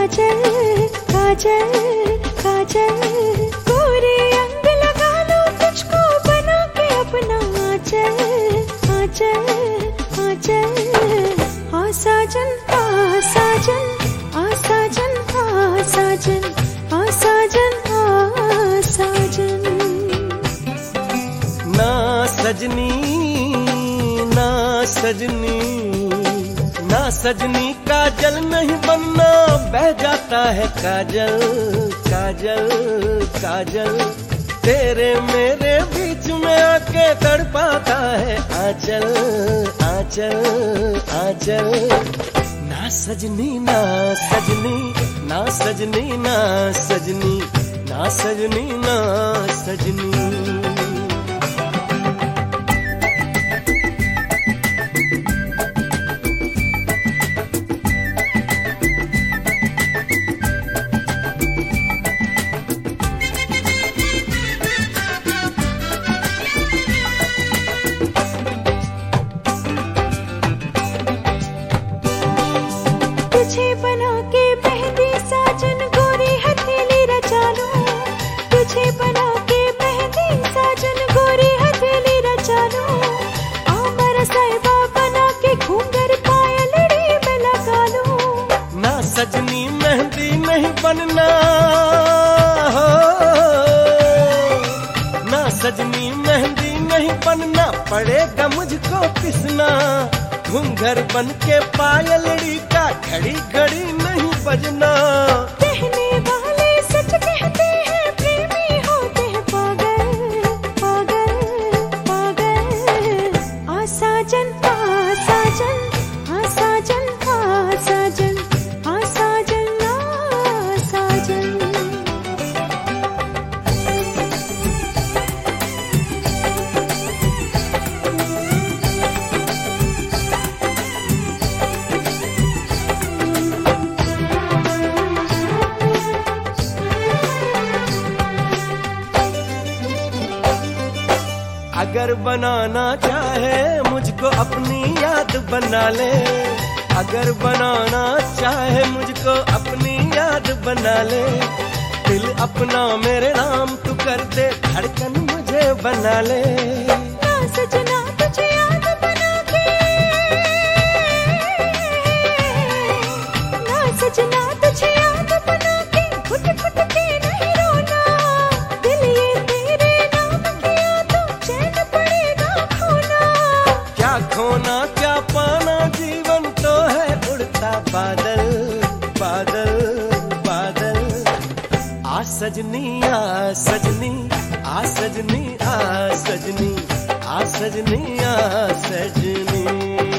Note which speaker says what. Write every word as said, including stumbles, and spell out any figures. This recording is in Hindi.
Speaker 1: काजल काजल काजल, गोरे अंग लगा लो तुझको बना के अपना आंचल आंचल आंचल। आ साजन आ साजन आ साजन आ साजन आ साजन आ साजन।
Speaker 2: ना सजनी ना सजनी ना सजनी, काजल नहीं बनना बह जाता है काजल काजल काजल। तेरे मेरे बीच में आके तड़पाता है आंचल आंचल आंचल। ना सजनी ना सजनी ना सजनी ना सजनी ना सजनी ना सजनी।
Speaker 1: तुझे बना के मेहंदी साजन गोरी हथेली रचा लूं, तुझे बना के मेहंदी साजन गोरी हथेली रचा लूं। आमर साहिबा बना के घूंघर पायलड़ी में लगा लूं।
Speaker 2: ना सजनी मेहंदी नहीं बनना हो, ना सजनी मेहंदी नहीं बनना, पड़ेगा मुझको पिसना। घूंघर बन के पायलड़ी का घड़ी घड़ी नहीं बजना।
Speaker 1: कहने वाले सच कहते हैं, प्रेमी होते हैं पागल पागल पागल। आ साजन आ साजन आ साजन आ साजन आ साजन आ साजन।
Speaker 2: अगर बनाना चाहे मुझको अपनी याद बना ले, अगर बनाना चाहे मुझको अपनी याद बना ले। दिल अपना मेरे नाम तू कर दे, धड़कन मुझे बना ले।
Speaker 1: ना सजना तुझे याद बना के, ना सजना तुझे याद बना के, घुट घुट के नहीं रोना। दिल ये तेरे नाम किया तो चैन पड़ेगा खोना।
Speaker 2: क्या खोना क्या पाना, जीवन तो है उड़ता बादल बादल बादल। आ सजनी आ सजनी आ सजनी आ सजनी आ सजनी आ सजनी।